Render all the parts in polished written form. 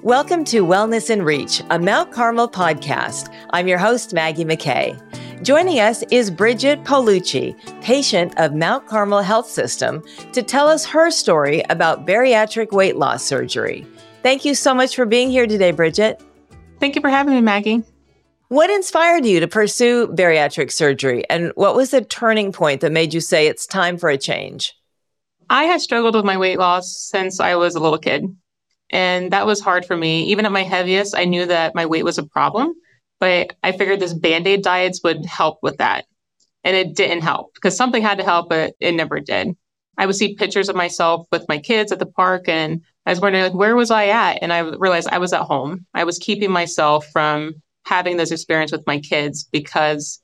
Welcome to Wellness in Reach, a Mount Carmel podcast. I'm your host, Maggie McKay. Joining us is Bridget Paolucci, patient of Mount Carmel Health System, to tell us her story about bariatric weight loss surgery. Thank you so much for being here today, Bridget. Thank you for having me, Maggie. What inspired you to pursue bariatric surgery, and what was the turning point that made you say it's time for a change? I had struggled with my weight loss since I was a little kid. And that was hard for me. Even at my heaviest, I knew that my weight was a problem, but I figured this Band-Aid diets would help with that. And it didn't help because something had to help, but it never did. I would see pictures of myself with my kids at the park, and I was wondering, where was I at? And I realized I was at home. I was keeping myself from having this experience with my kids because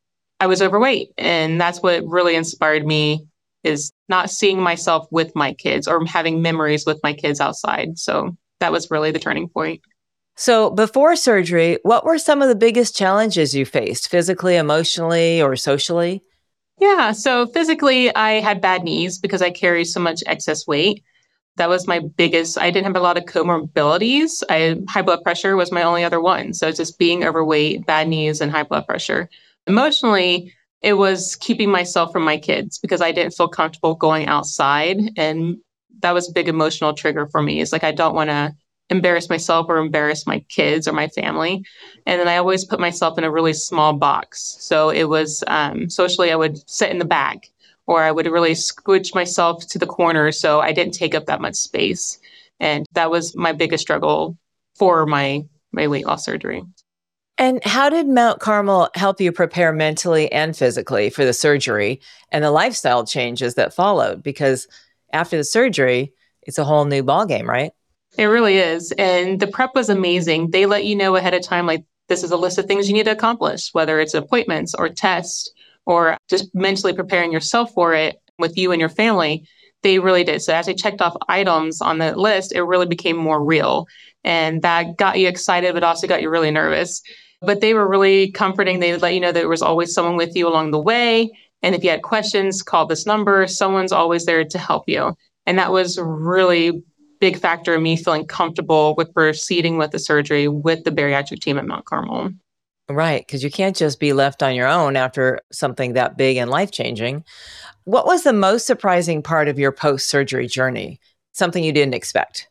I was overweight. And that's what really inspired me, is not seeing myself with my kids or having memories with my kids outside. So that was really the turning point. So before surgery, what were some of the biggest challenges you faced, physically, emotionally, or socially? Yeah. So physically, I had bad knees because I carry so much excess weight. That was my biggest. I didn't have a lot of comorbidities. High blood pressure was my only other one. So it's just being overweight, bad knees, and high blood pressure. Emotionally, it was keeping myself from my kids because I didn't feel comfortable going outside. And that was a big emotional trigger for me. It's like, I don't want to embarrass myself or embarrass my kids or my family. And then I always put myself in a really small box. So it was socially, I would sit in the back, or I would really squish myself to the corner so I didn't take up that much space. And that was my biggest struggle for my weight loss surgery. And how did Mount Carmel help you prepare mentally and physically for the surgery and the lifestyle changes that followed? Because after the surgery, it's a whole new ballgame, right? It really is. And the prep was amazing. They let you know ahead of time, like, this is a list of things you need to accomplish, whether it's appointments or tests or just mentally preparing yourself for it with you and your family. They really did. So as I checked off items on the list, it really became more real. And that got you excited, but also got you really nervous. But they were really comforting. They would let you know there was always someone with you along the way. And if you had questions, call this number. Someone's always there to help you. And that was really big factor in me feeling comfortable with proceeding with the surgery with the bariatric team at Mount Carmel. Right, because you can't just be left on your own after something that big and life-changing. What was the most surprising part of your post-surgery journey? Something you didn't expect?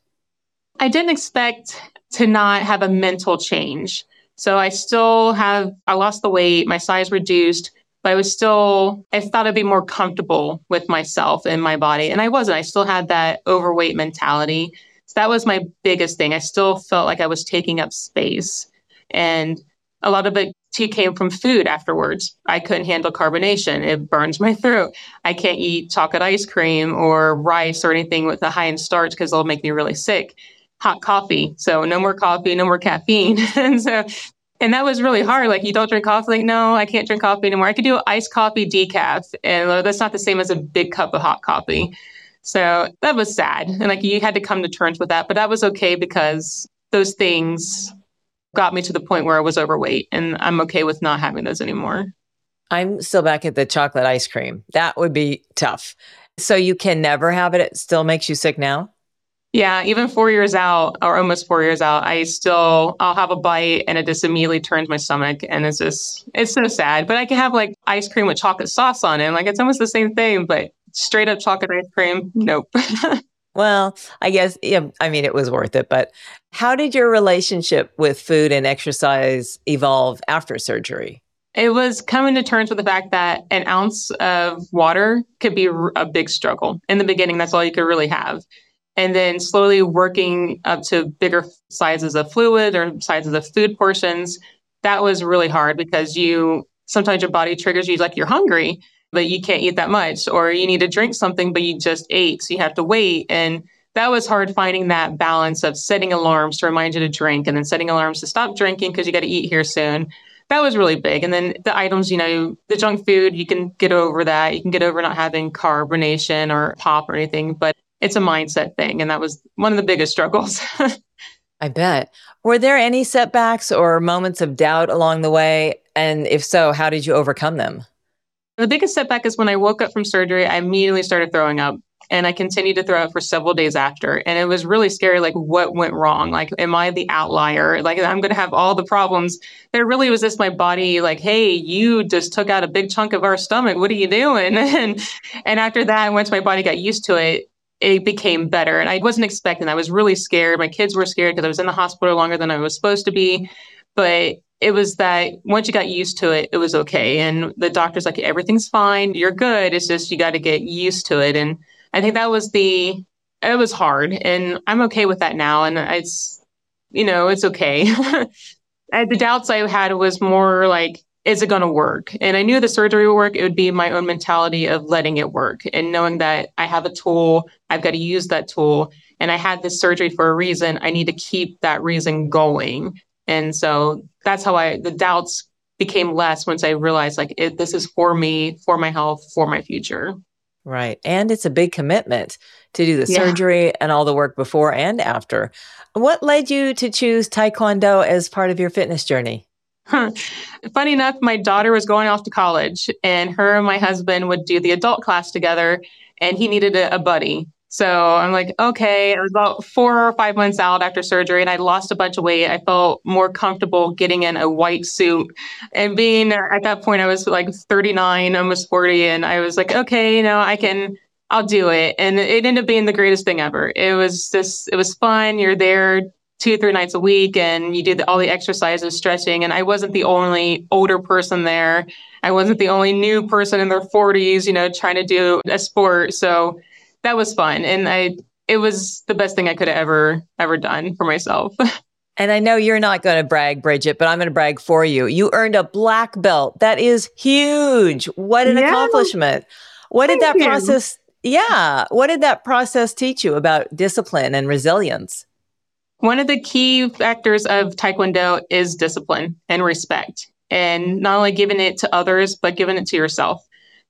I didn't expect to not have a mental change. So I lost the weight, my size reduced, but I thought I'd be more comfortable with myself and my body. And I wasn't. I still had that overweight mentality. So that was my biggest thing. I still felt like I was taking up space. And a lot of it came from food afterwards. I couldn't handle carbonation. It burns my throat. I can't eat chocolate ice cream or rice or anything with a high in starch because it'll make me really sick. Hot coffee. So no more coffee, no more caffeine. And that was really hard. Like, you don't drink coffee? Like, no, I can't drink coffee anymore. I could do iced coffee decaf. And that's not the same as a big cup of hot coffee. So that was sad. And like, you had to come to terms with that. But that was okay because those things got me to the point where I was overweight. And I'm okay with not having those anymore. I'm still back at the chocolate ice cream. That would be tough. So you can never have it. It still makes you sick now? Yeah, even 4 years out, or almost 4 years out, I'll have a bite and it just immediately turns my stomach. And it's so sad. But I can have like ice cream with chocolate sauce on it. Like, it's almost the same thing, but straight up chocolate ice cream, nope. Well, I guess, yeah, I mean, it was worth it. But how did your relationship with food and exercise evolve after surgery? It was coming to terms with the fact that an ounce of water could be a big struggle. In the beginning, that's all you could really have. And then slowly working up to bigger sizes of fluid or sizes of food portions. That was really hard because sometimes your body triggers you, like, you're hungry, but you can't eat that much, or you need to drink something, but you just ate. So you have to wait. And that was hard, finding that balance of setting alarms to remind you to drink and then setting alarms to stop drinking because you got to eat here soon. That was really big. And then the items, the junk food, you can get over that. You can get over not having carbonation or pop or anything, but it's a mindset thing. And that was one of the biggest struggles. I bet. Were there any setbacks or moments of doubt along the way? And if so, how did you overcome them? The biggest setback is when I woke up from surgery, I immediately started throwing up. And I continued to throw up for several days after. And it was really scary. Like, what went wrong? Like, am I the outlier? Like, I'm going to have all the problems. There really was just my body like, hey, you just took out a big chunk of our stomach. What are you doing? And after that, once my body got used to it, it became better. And I wasn't expecting that. I was really scared. My kids were scared because I was in the hospital longer than I was supposed to be. But it was that once you got used to it, it was okay. And the doctor's like, everything's fine. You're good. It's just you got to get used to it. And I think it was hard. And I'm okay with that now. And it's okay. The doubts I had was more like, is it going to work? And I knew the surgery would work. It would be my own mentality of letting it work and knowing that I have a tool, I've got to use that tool. And I had this surgery for a reason. I need to keep that reason going. And so that's how the doubts became less once I realized like this is for me, for my health, for my future. Right. And it's a big commitment to do the surgery and all the work before and after. What led you to choose Taekwondo as part of your fitness journey? Funny enough, my daughter was going off to college and her and my husband would do the adult class together and he needed a buddy. So I'm like, okay, I was about 4 or 5 months out after surgery and I lost a bunch of weight. I felt more comfortable getting in a white suit and being at that point, I was like 39, almost 40. And I was like, okay, I'll do it. And it ended up being the greatest thing ever. It was fun. You're there 2 or 3 nights a week and you do all the exercises, stretching. And I wasn't the only older person there. I wasn't the only new person in their 40s, trying to do a sport. So that was fun. And it was the best thing I could have ever done for myself. And I know you're not going to brag, Bridget, but I'm going to brag for you. You earned a black belt. That is huge. What an accomplishment. What did that process? Yeah. What did that process teach you about discipline and resilience? One of the key factors of Taekwondo is discipline and respect, and not only giving it to others, but giving it to yourself.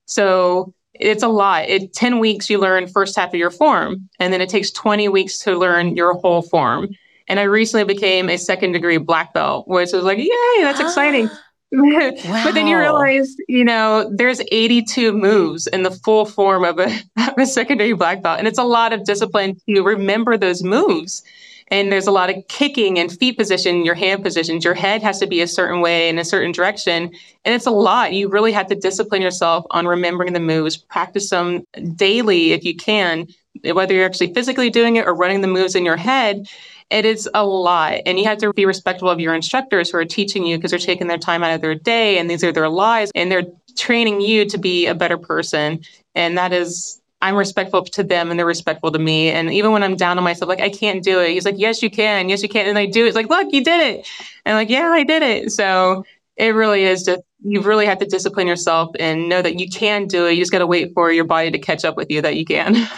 So it's a lot. 10 weeks, you learn first half of your form, and then it takes 20 weeks to learn your whole form. And I recently became a 2nd degree black belt, which was like, yay, that's exciting. Wow. But then you realize, there's 82 moves in the full form of a secondary black belt. And it's a lot of discipline to remember those moves. And there's a lot of kicking and feet position, your hand positions. Your head has to be a certain way in a certain direction. And it's a lot. You really have to discipline yourself on remembering the moves, practice them daily if you can, whether you're actually physically doing it or running the moves in your head. It is a lot. And you have to be respectful of your instructors who are teaching you because they're taking their time out of their day and these are their lives and they're training you to be a better person. And I'm respectful to them and they're respectful to me. And even when I'm down on myself, like, I can't do it. He's like, yes, you can. Yes, you can. And I do it. It's like, look, you did it. And I'm like, yeah, I did it. So it really is just, you really have to discipline yourself and know that you can do it. You just got to wait for your body to catch up with you that you can.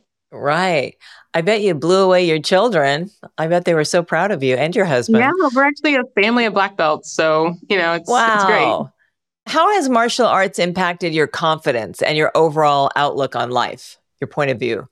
Right. I bet you blew away your children. I bet they were so proud of you and your husband. Yeah, we're actually a family of black belts. So, it's great. How has martial arts impacted your confidence and your overall outlook on life, your point of view?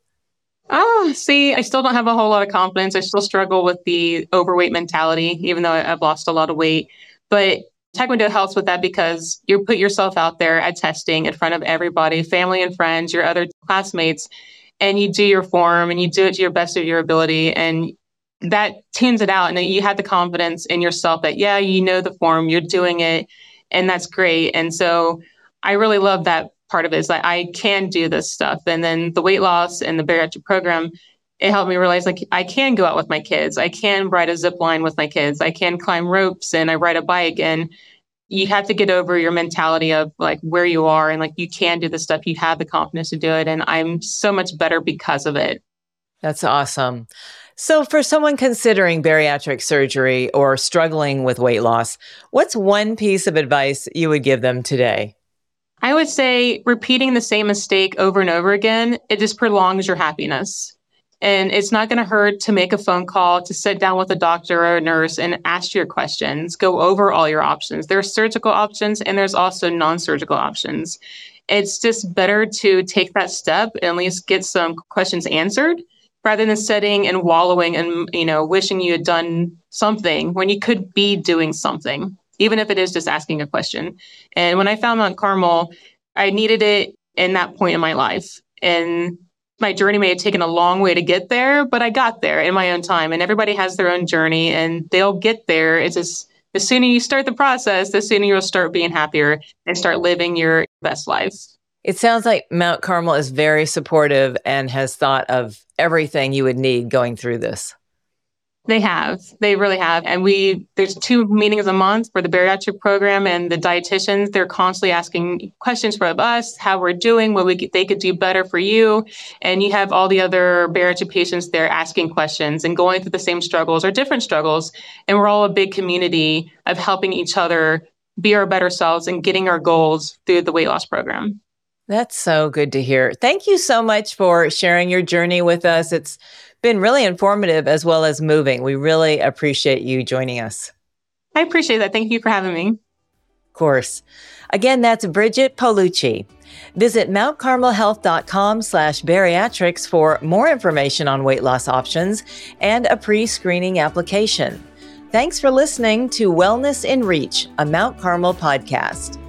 I still don't have a whole lot of confidence. I still struggle with the overweight mentality, even though I've lost a lot of weight. But Taekwondo helps with that because you put yourself out there at testing in front of everybody, family and friends, your other classmates, and you do your form and you do it to your best of your ability. And that tunes it out. And then you have the confidence in yourself that, yeah, you know the form, you're doing it. And that's great. And so I really love that part of it is that I can do this stuff. And then the weight loss and the bariatric program, it helped me realize like I can go out with my kids. I can ride a zip line with my kids. I can climb ropes and I ride a bike. And you have to get over your mentality of like where you are and like you can do this stuff. You have the confidence to do it. And I'm so much better because of it. That's awesome. So for someone considering bariatric surgery or struggling with weight loss, what's one piece of advice you would give them today? I would say repeating the same mistake over and over again, it just prolongs your happiness. And it's not going to hurt to make a phone call, to sit down with a doctor or a nurse and ask your questions, go over all your options. There's surgical options and there's also non-surgical options. It's just better to take that step and at least get some questions answered rather than sitting and wallowing and, wishing you had done something when you could be doing something, even if it is just asking a question. And when I found Mount Carmel, I needed it in that point in my life. And my journey may have taken a long way to get there, but I got there in my own time. And everybody has their own journey and they'll get there. It's just, the sooner you start the process, the sooner you'll start being happier and start living your best life. It sounds like Mount Carmel is very supportive and has thought of everything you would need going through this. They really have. And there's 2 meetings a month for the bariatric program, and the dietitians, they're constantly asking questions from us, how we're doing, they could do better for you. And you have all the other bariatric patients there asking questions and going through the same struggles or different struggles. And we're all a big community of helping each other be our better selves and getting our goals through the weight loss program. That's so good to hear. Thank you so much for sharing your journey with us. It's been really informative as well as moving. We really appreciate you joining us. I appreciate that. Thank you for having me. Of course. Again, that's Bridget Polucci. Visit mountcarmelhealth.com/bariatrics for more information on weight loss options and a pre-screening application. Thanks for listening to Wellness in Reach, a Mount Carmel podcast.